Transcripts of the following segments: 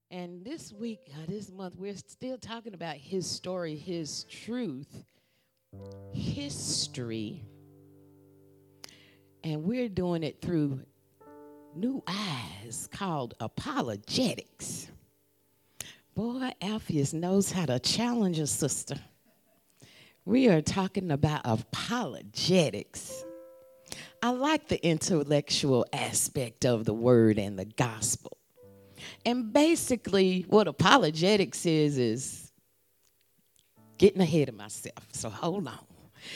And this week, this month, we're still talking about his story, his truth, history, and we're doing it through new eyes called apologetics. Boy, Alpheus knows how to challenge a sister. We are talking about apologetics. I like the intellectual aspect of the word and the gospel. And basically, what apologetics is getting ahead of myself. So hold on.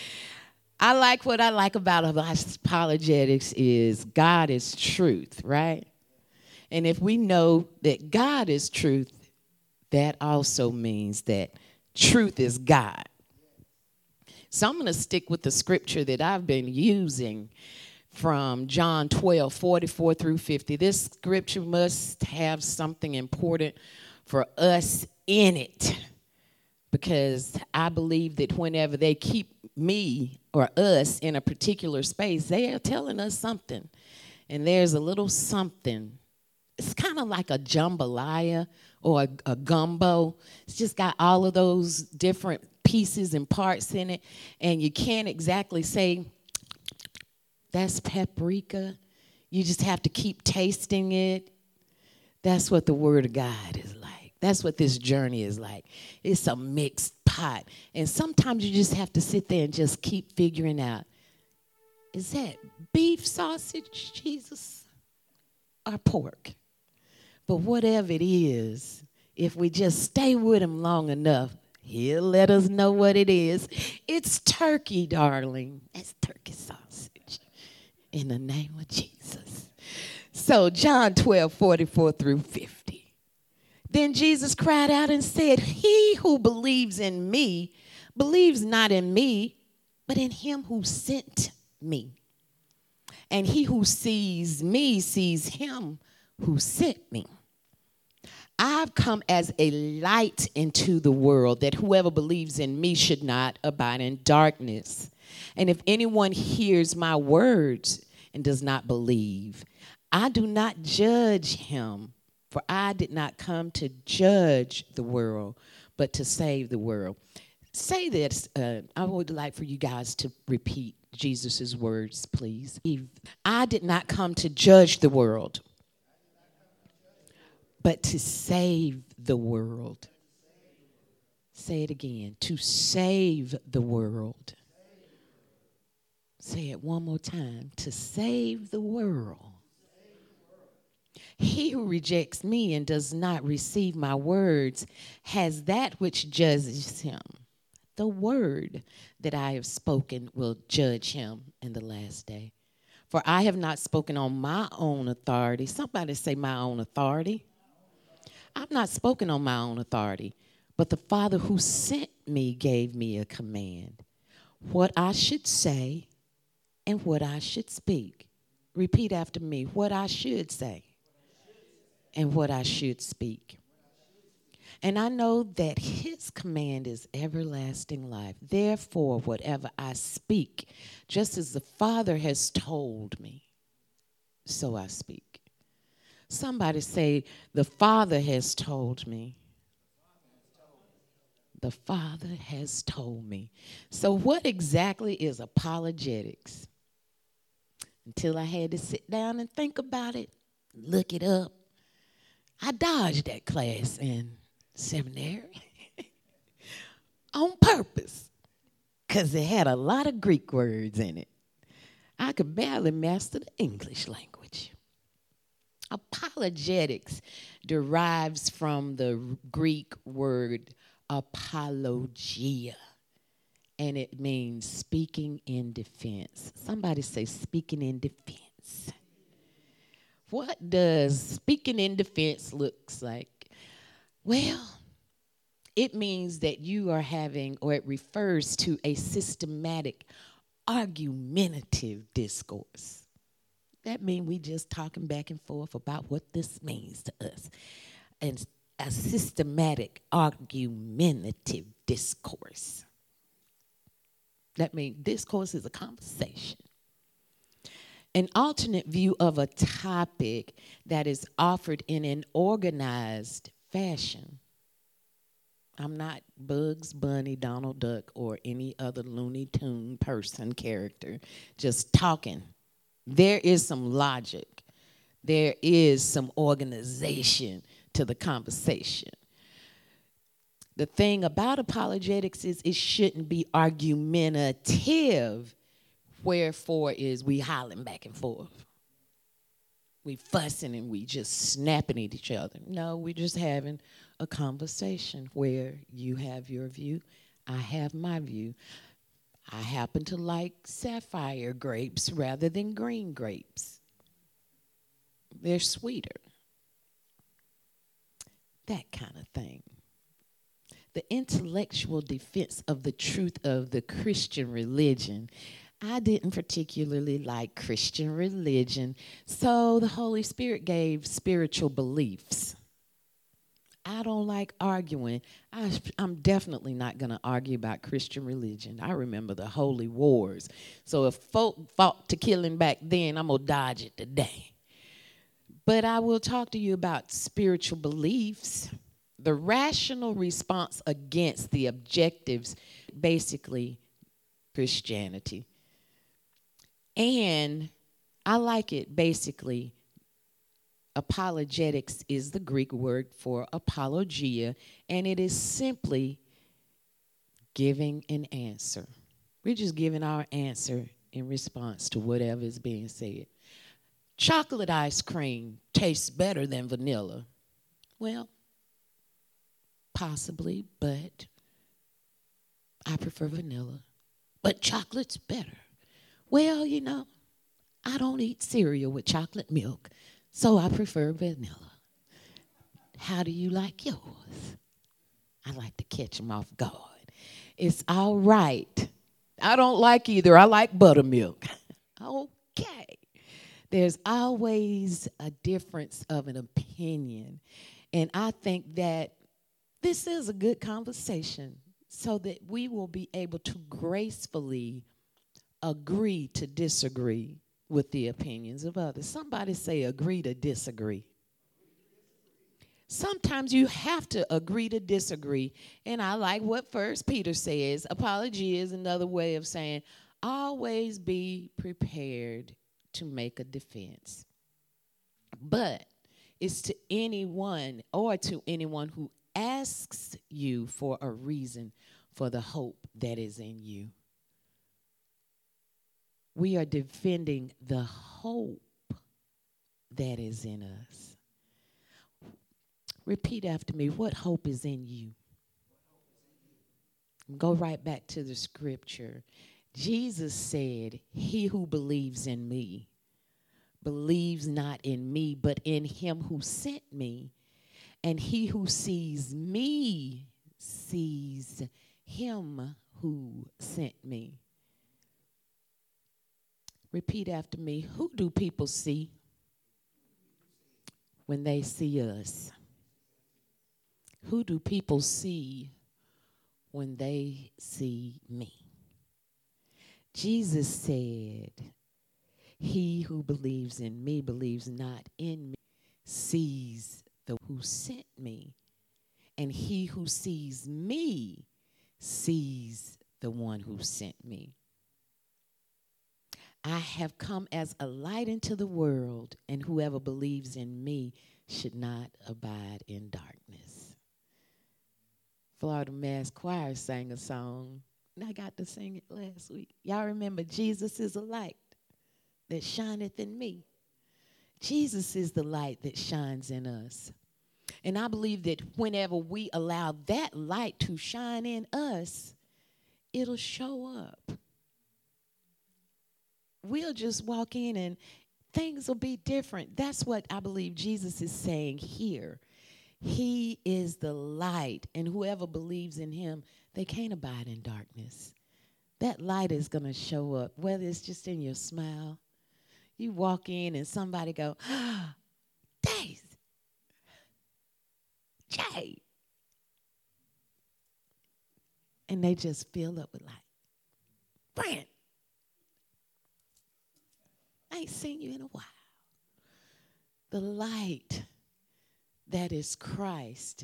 What I like about apologetics is God is truth, right? And if we know that God is truth, that also means that truth is God. So I'm going to stick with the scripture that I've been using from John 12:44 through 50. This scripture must have something important for us in it, because I believe that whenever they keep me or us in a particular space, they are telling us something. And there's a little something. It's kind of like a jambalaya or a gumbo. It's just got all of those different pieces and parts in it. And you can't exactly say, that's paprika. You just have to keep tasting it. That's what the Word of God is like. That's what this journey is like. It's a mixed pot. And sometimes you just have to sit there and just keep figuring out, is that beef sausage, Jesus, or pork? But whatever it is, if we just stay with him long enough, he'll let us know what it is. It's turkey, darling. That's turkey sausage. In the name of Jesus. So John 12:44 through 50. Then Jesus cried out and said, he who believes in me believes not in me, but in him who sent me. And he who sees me sees him who sent me. I've come as a light into the world, that whoever believes in me should not abide in darkness. And if anyone hears my words and does not believe, I do not judge him, for I did not come to judge the world, but to save the world. Say this. I would like for you guys to repeat Jesus' words, please. I did not come to judge the world, but to save the world. Say it again. To save the world. Say it one more time. To save the world. He who rejects me and does not receive my words has that which judges him. The word that I have spoken will judge him in the last day. For I have not spoken on my own authority. Somebody say my own authority. I've not spoken on my own authority, but the Father who sent me gave me a command, what I should say and what I should speak. Repeat after me, what I should say and what I should speak. And I know that his command is everlasting life. Therefore, whatever I speak, just as the Father has told me, so I speak. Somebody say, the Father has told me. The Father has told me. So what exactly is apologetics? Until I had to sit down and think about it, look it up. I dodged that class in seminary on purpose, because it had a lot of Greek words in it. I could barely master the English language. Apologetics derives from the Greek word apologia, and it means speaking in defense. Somebody say speaking in defense. What does speaking in defense looks like? Well, it means that you are having, or it refers to a systematic, argumentative discourse. That means we just talking back and forth about what this means to us. And a systematic, argumentative discourse. That means discourse is a conversation. An alternate view of a topic that is offered in an organized fashion. I'm not Bugs Bunny, Donald Duck, or any other Looney Tune person character just talking. There is some logic. There is some organization to the conversation. The thing about apologetics is it shouldn't be argumentative. Wherefore is we hollering back and forth. We fussing and we just snapping at each other. No, we're just having a conversation where you have your view, I have my view. I happen to like sapphire grapes rather than green grapes. They're sweeter. That kind of thing. The intellectual defense of the truth of the Christian religion. I didn't particularly like Christian religion, so the Holy Spirit gave spiritual beliefs. I don't like arguing. I'm definitely not going to argue about Christian religion. I remember the holy wars. So if folk fought to killing back then, I'm going to dodge it today. But I will talk to you about spiritual beliefs. The rational response against the objectives, basically Christianity. And I like it basically. Apologetics is the Greek word for apologia, and it is simply giving an answer. We're just giving our answer in response to whatever is being said. Chocolate ice cream tastes better than vanilla. Well, possibly, but I prefer vanilla. But chocolate's better. Well, you know, I don't eat cereal with chocolate milk, so I prefer vanilla. How do you like yours? I like to catch them off guard. It's all right. I don't like either. I like buttermilk. Okay. There's always a difference of an opinion. And I think that this is a good conversation so that we will be able to gracefully agree to disagree with the opinions of others. Somebody say agree to disagree. Sometimes you have to agree to disagree. And I like what First Peter says. Apology is another way of saying always be prepared to make a defense. But it's to anyone who asks you for a reason for the hope that is in you. We are defending the hope that is in us. Repeat after me. What hope is in you? Go right back to the scripture. Jesus said, he who believes in me believes not in me, but in him who sent me. And he who sees me sees him who sent me. Repeat after me. Who do people see when they see us? Who do people see when they see me? Jesus said, he who believes in me believes not in me, sees the who sent me. And he who sees me sees the one who sent me. I have come as a light into the world, and whoever believes in me should not abide in darkness. Florida Mass Choir sang a song, and I got to sing it last week. Y'all remember, Jesus is a light that shineth in me. Jesus is the light that shines in us. And I believe that whenever we allow that light to shine in us, it'll show up. We'll just walk in and things will be different. That's what I believe Jesus is saying here. He is the light, and whoever believes in him, they can't abide in darkness. That light is going to show up, whether it's just in your smile. You walk in and somebody go, Daisy, Jay. And they just fill up with light. Brent, I ain't seen you in a while. The light that is Christ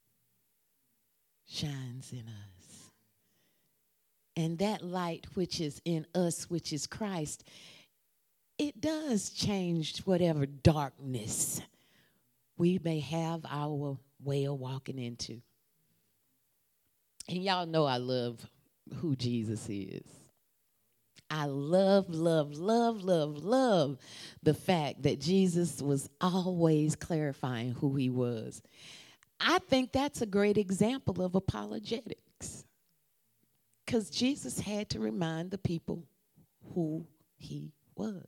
shines in us. And that light which is in us, which is Christ, it does change whatever darkness we may have our way of walking into. And y'all know I love who Jesus is. I love the fact that Jesus was always clarifying who he was. I think that's a great example of apologetics, because Jesus had to remind the people who he was.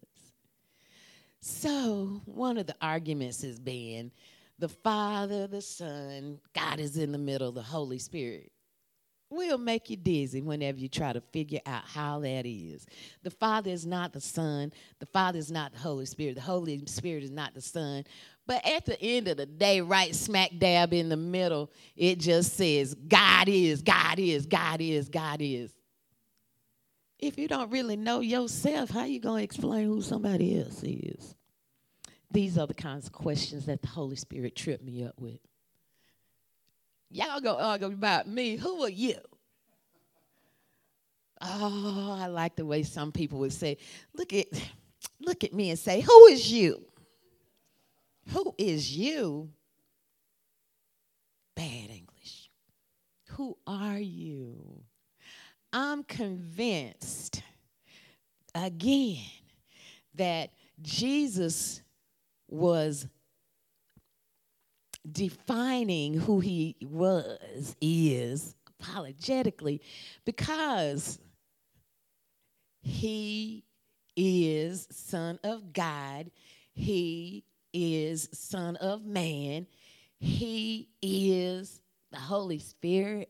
So one of the arguments has been the Father, the Son, God is in the middle, the Holy Spirit. Will make you dizzy whenever you try to figure out how that is. The Father is not the Son. The Father is not the Holy Spirit. The Holy Spirit is not the Son. But at the end of the day, right smack dab in the middle, it just says, God is, God is, God is, God is. If you don't really know yourself, how you going to explain who somebody else is? These are the kinds of questions that the Holy Spirit tripped me up with. Y'all gonna argue about me. Who are you? Oh, I like the way some people would say, look at me and say, who is you? Who is you? Bad English. Who are you? I'm convinced, again, that Jesus was defining who he is apologetically, because he is Son of God. He is Son of Man. He is the Holy Spirit.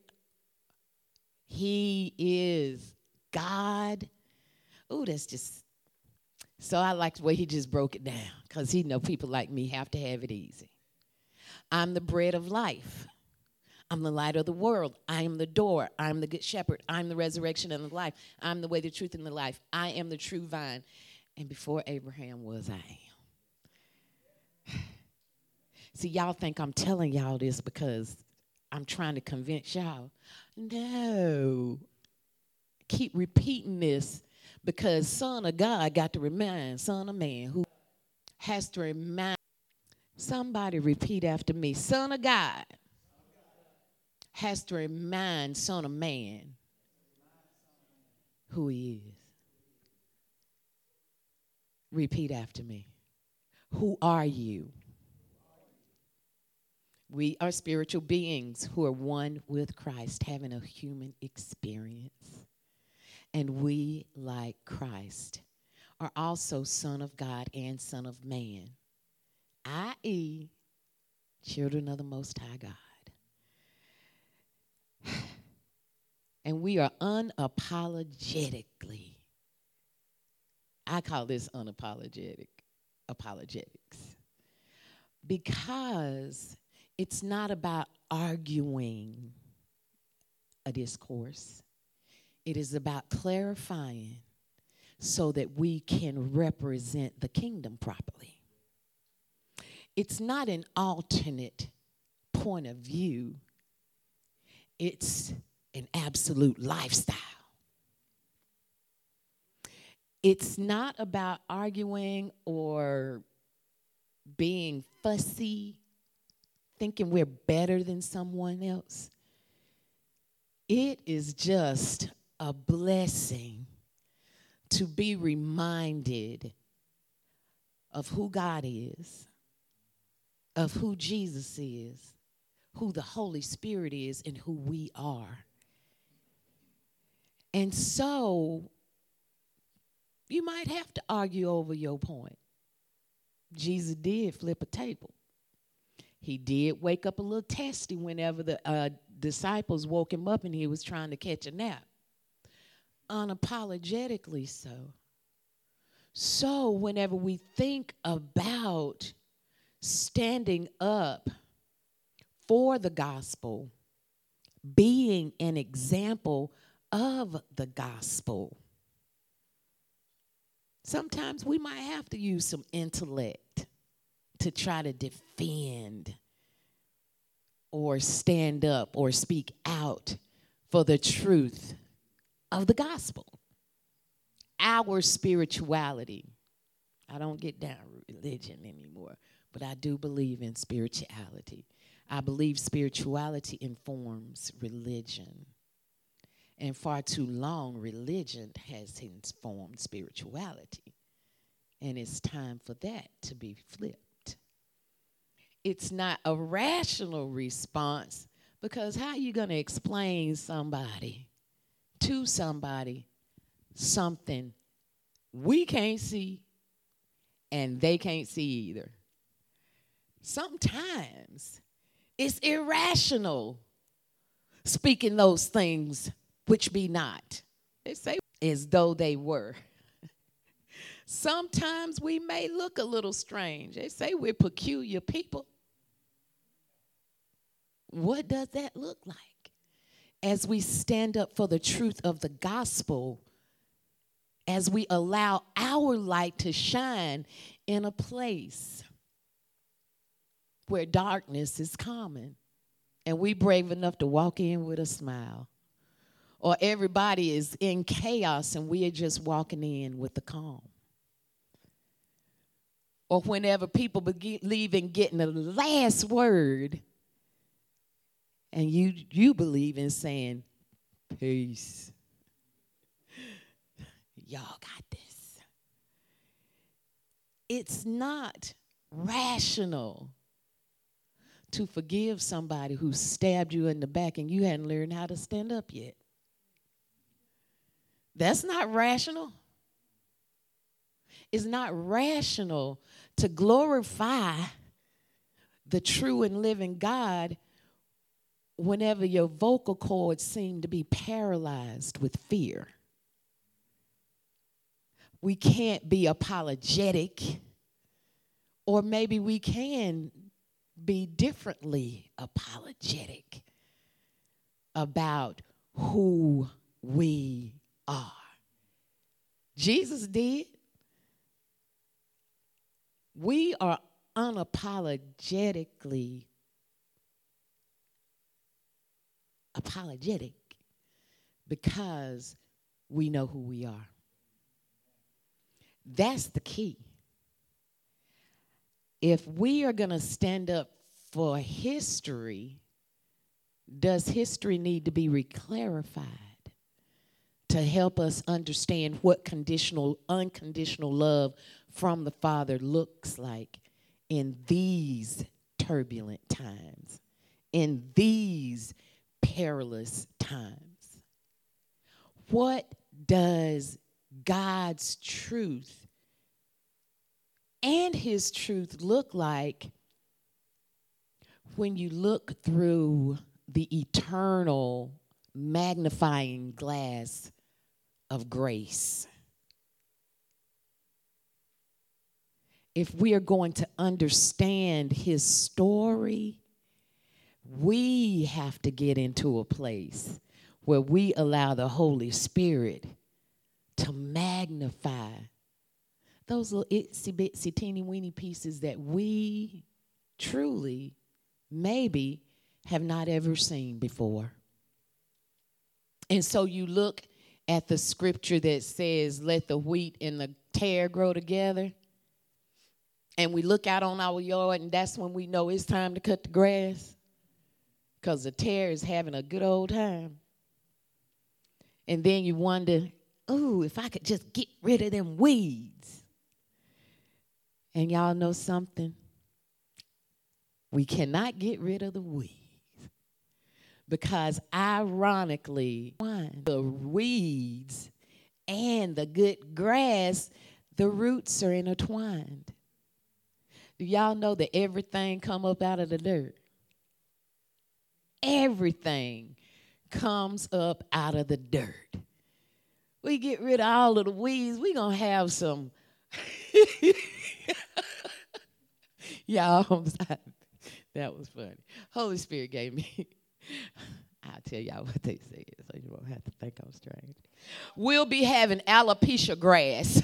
He is God. Oh, that's just, so I like the way he just broke it down, because he know people like me have to have it easy. I'm the bread of life. I'm the light of the world. I am the door. I'm the good shepherd. I'm the resurrection and the life. I'm the way, the truth, and the life. I am the true vine. And before Abraham was, I am. See, y'all think I'm telling y'all this because I'm trying to convince y'all. No. Keep repeating this, because Son of God got to remind Son of Man, who has to remind. Somebody repeat after me. Son of God has to remind Son of Man who he is. Repeat after me. Who are you? We are spiritual beings who are one with Christ, having a human experience. And we, like Christ, are also Son of God and Son of Man, i.e., children of the Most High God. And we are unapologetically, I call this apologetics, because it's not about arguing a discourse. It is about clarifying so that we can represent the kingdom properly. It's not an alternate point of view. It's an absolute lifestyle. It's not about arguing or being fussy, thinking we're better than someone else. It is just a blessing to be reminded of who God is, of who Jesus is, who the Holy Spirit is, and who we are. And so you might have to argue over your point. Jesus did flip a table. He did wake up a little testy whenever the disciples woke him up and he was trying to catch a nap. Unapologetically so. So whenever we think about standing up for the gospel, being an example of the gospel, sometimes we might have to use some intellect to try to defend or stand up or speak out for the truth of the gospel. Our spirituality. I don't get down with religion anymore, but I do believe in spirituality. I believe spirituality informs religion. And far too long, religion has informed spirituality. And it's time for that to be flipped. It's not a rational response, because how are you going to explain to somebody something we can't see and they can't see either? Sometimes it's irrational speaking those things which be not. They say as though they were. Sometimes we may look a little strange. They say we're peculiar people. What does that look like? As we stand up for the truth of the gospel, as we allow our light to shine in a place where darkness is common, and we brave enough to walk in with a smile. Or everybody is in chaos and we are just walking in with the calm. Or whenever people believe in getting the last word, and you believe in saying, peace. Y'all got this. It's not rational to forgive somebody who stabbed you in the back and you hadn't learned how to stand up yet. That's not rational. It's not rational to glorify the true and living God whenever your vocal cords seem to be paralyzed with fear. We can't be apologetic, or maybe we can be differently apologetic about who we are. Jesus did. We are unapologetically apologetic because we know who we are. That's the key. If we are going to stand up for history, does history need to be reclarified to help us understand what unconditional love from the Father looks like in these turbulent times, in these perilous times? What does God's truth and his truth look like when you look through the eternal magnifying glass of grace? If we are going to understand his story, we have to get into a place where we allow the Holy Spirit to magnify those little itsy bitsy teeny weeny pieces that we truly maybe have not ever seen before. And so you look at the scripture that says, let the wheat and the tare grow together. And we look out on our yard, and that's when we know it's time to cut the grass, because the tare is having a good old time. And then you wonder, ooh, if I could just get rid of them weeds. And y'all know something? We cannot get rid of the weeds. Because ironically, the weeds and the good grass, the roots are intertwined. Do y'all know that everything come up out of the dirt? Everything comes up out of the dirt. We get rid of all of the weeds, we gonna have some. Y'all, that was funny. Holy Spirit gave me. I'll tell y'all what they said, so you won't have to think I'm strange. We'll be having alopecia grass.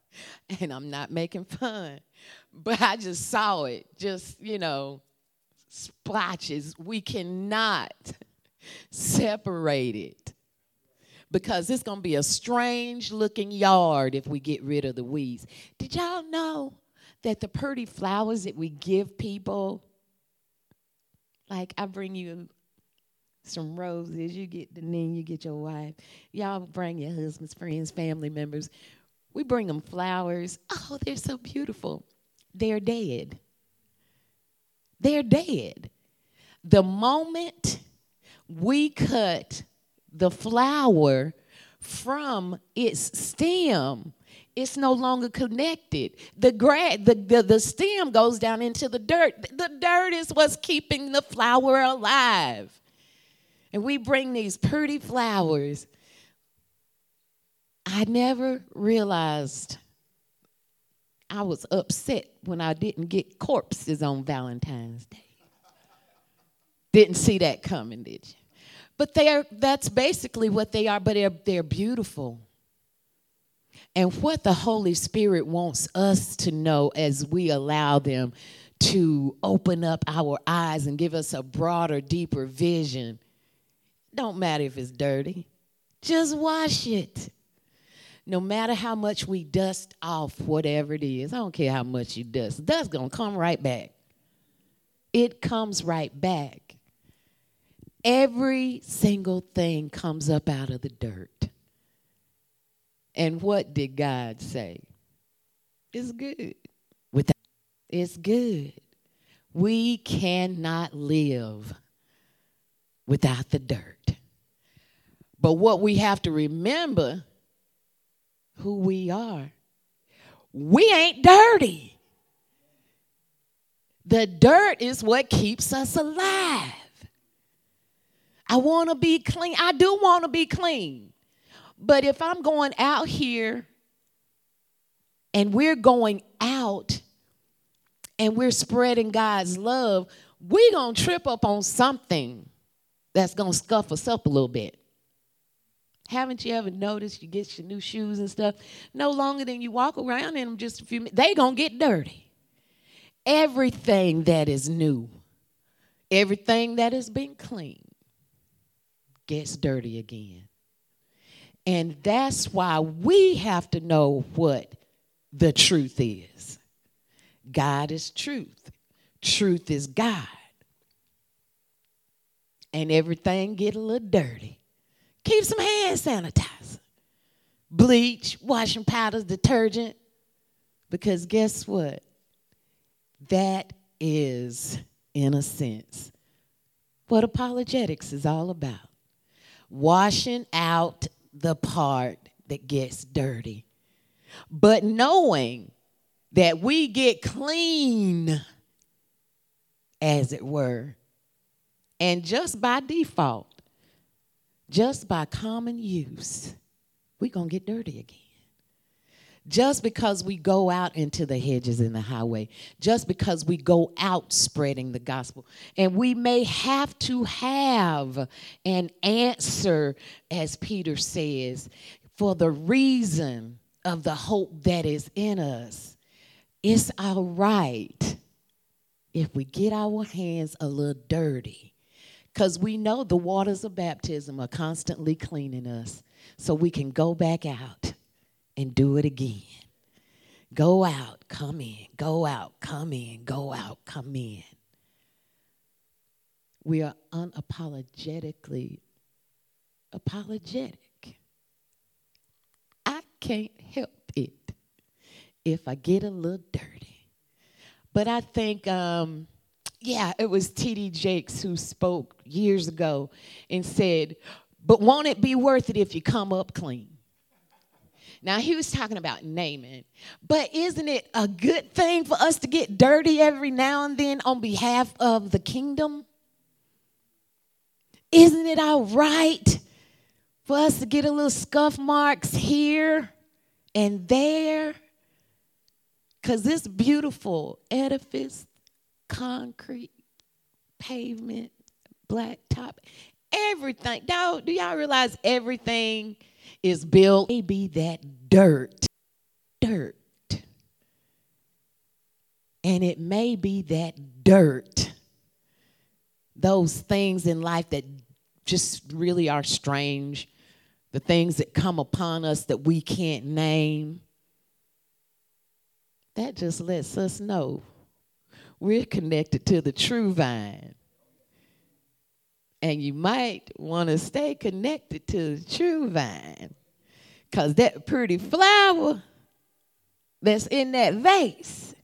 And I'm not making fun, but I just saw it, just, splotches. We cannot separate it because it's going to be a strange looking yard if we get rid of the weeds. Did y'all know that the pretty flowers that we give people, like I bring you some roses, you get Deneen, you get your wife, y'all bring your husbands, friends, family members. We bring them flowers. Oh, they're so beautiful. They're dead. They're dead. The moment we cut the flower from its stem, it's no longer connected. The stem goes down into the dirt. The dirt is what's keeping the flower alive. And we bring these pretty flowers. I never realized I was upset when I didn't get corpses on Valentine's Day. Didn't see that coming, did you? But that's basically what they are, but they're beautiful. And what the Holy Spirit wants us to know as we allow them to open up our eyes and give us a broader, deeper vision. Don't matter if it's dirty. Just wash it. No matter how much we dust off whatever it is. I don't care how much you dust. Dust's going to come right back. It comes right back. Every single thing comes up out of the dirt. And what did God say? It's good. It's good. We cannot live without the dirt. But what we have to remember, who we are. We ain't dirty. The dirt is what keeps us alive. I want to be clean. I do want to be clean. But if I'm going out here and we're going out and we're spreading God's love, we're going to trip up on something that's going to scuff us up a little bit. Haven't you ever noticed you get your new shoes and stuff? No longer than you walk around in them just a few minutes, they going to get dirty. Everything that is new, everything that has been clean gets dirty again. And that's why we have to know what the truth is. God is truth. Truth is God. And everything get a little dirty. Keep some hand sanitizer, bleach, washing powders, detergent. Because guess what? That is, in a sense, what apologetics is all about. Washing out the part that gets dirty. But knowing that we get clean, as it were, and just by default, just by common use, we're going to get dirty again. Just because we go out into the hedges and the highway, just because we go out spreading the gospel, and we may have to have an answer, as Peter says, for the reason of the hope that is in us. It's all right if we get our hands a little dirty, because we know the waters of baptism are constantly cleaning us, so we can go back out and do it again. Go out, come in, go out, come in, go out, come in. We are unapologetically apologetic. I can't help it if I get a little dirty. But I think, it was T.D. Jakes who spoke years ago and said, but won't it be worth it if you come up clean? Now, he was talking about Naaman, but isn't it a good thing for us to get dirty every now and then on behalf of the kingdom? Isn't it all right for us to get a little scuff marks here and there? Because this beautiful edifice, concrete, pavement, blacktop, everything. Do y'all realize everything is built? Maybe that dirt. And it may be that dirt those things in life that just really are strange, the things that come upon us that we can't name, that just lets us know we're connected to the true vine. And you might want to stay connected to the true vine, because that pretty flower that's in that vase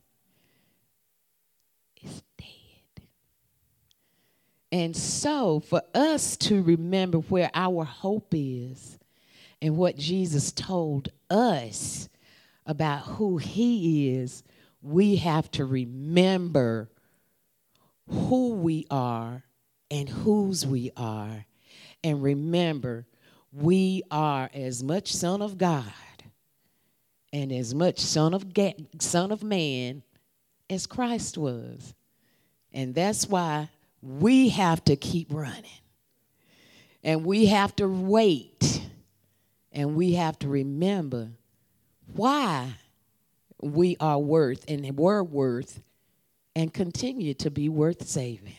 is dead. And so for us to remember where our hope is and what Jesus told us about who he is, we have to remember who we are and whose we are. And remember, we are as much Son of God and as much Son of Man as Christ was. And that's why we have to keep running. And we have to wait. And we have to remember why we are worth and were worth and continue to be worth saving.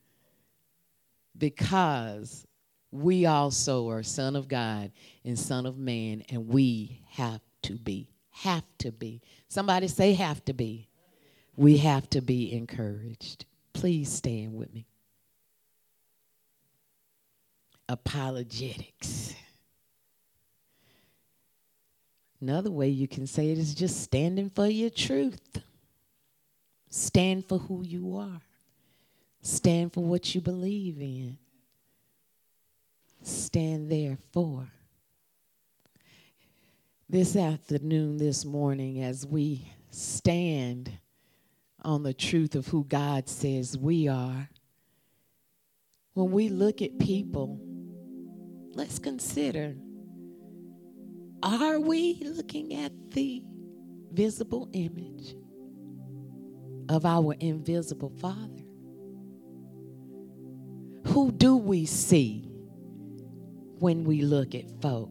Because we also are Son of God and Son of Man, and we have to be. Have to be. Somebody say have to be. We have to be encouraged. Please stand with me. Apologetics. Another way you can say it is just standing for your truth. Stand for who you are. Stand for what you believe in. Stand therefore. This afternoon, this morning, as we stand on the truth of who God says we are, when we look at people, let's consider, are we looking at the visible image of our invisible Father? Who do we see when we look at folk?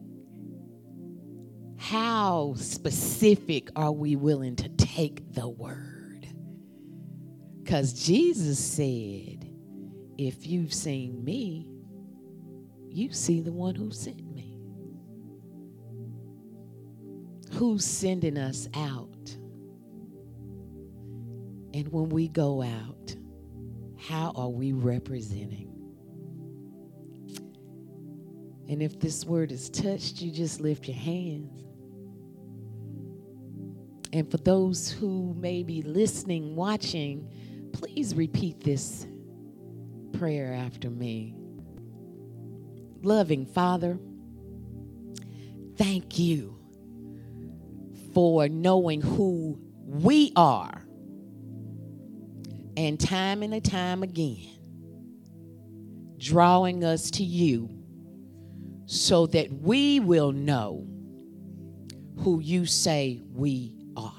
How specific are we willing to take the word? Because Jesus said, if you've seen me, you see the one who sent me. Who's sending us out? And when we go out, how are we representing? And if this word is touched, you just lift your hands. And for those who may be listening, watching, please repeat this prayer after me. Loving Father, thank you for knowing who we are. And time again, drawing us to you so that we will know who you say we are.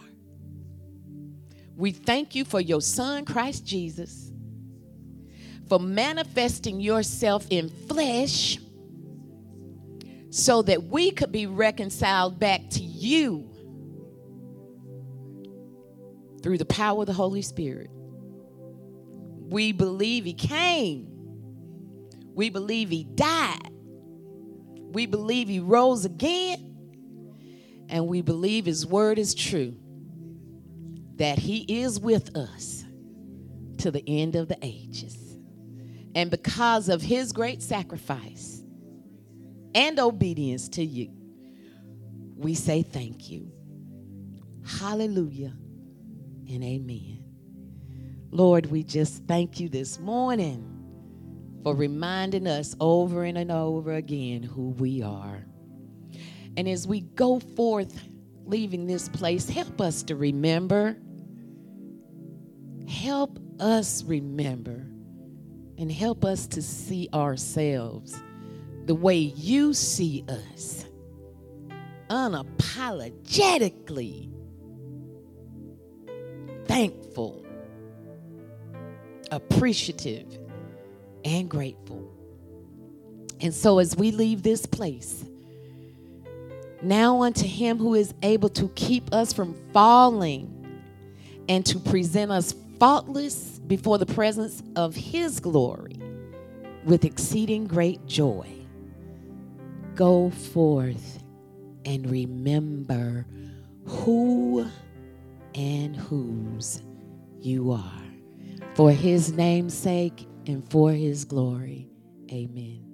We thank you for your Son, Christ Jesus, for manifesting yourself in flesh so that we could be reconciled back to you through the power of the Holy Spirit. We believe he came. We believe he died. We believe he rose again. And we believe his word is true, that he is with us to the end of the ages. And because of his great sacrifice and obedience to you, we say thank you. Hallelujah and amen. Lord, we just thank you this morning for reminding us over and over again who we are. And as we go forth leaving this place, help us to remember. Help us remember and help us to see ourselves the way you see us, unapologetically thankful, appreciative, and grateful. And so as we leave this place, now unto him who is able to keep us from falling and to present us faultless before the presence of his glory with exceeding great joy, go forth and remember who and whose you are. For his name's sake and for his glory. Amen.